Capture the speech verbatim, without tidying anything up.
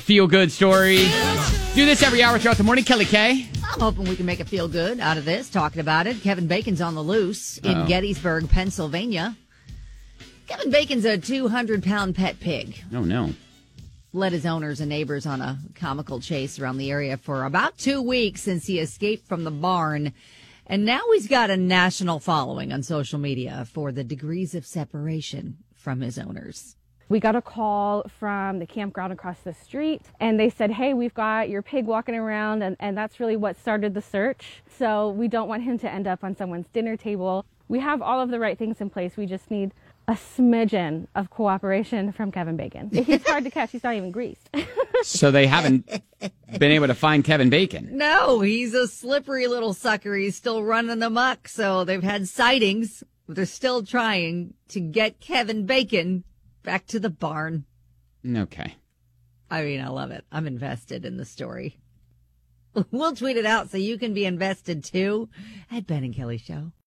feel-good story. Do this every hour throughout the morning. Kelly K. I'm hoping we can make a feel good out of this, talking about it. Kevin Bacon's on the loose in Uh-oh. Gettysburg, Pennsylvania. Kevin Bacon's a two hundred pound pet pig. Oh, no. Led his owners and neighbors on a comical chase around the area for about two weeks since he escaped from the barn. And now he's got a national following on social media for the degrees of separation from his owners. We got a call from the campground across the street, and they said, hey, we've got your pig walking around, and, and that's really what started the search. So we don't want him to end up on someone's dinner table. We have all of the right things in place. We just need a smidgen of cooperation from Kevin Bacon. He's hard to catch. He's not even greased. So they haven't been able to find Kevin Bacon. No, he's a slippery little sucker. He's still running amok. So they've had sightings, but they're still trying to get Kevin Bacon back to the barn. Okay. I mean, I love it. I'm invested in the story. We'll tweet it out so you can be invested too at Ben and Kelly Show.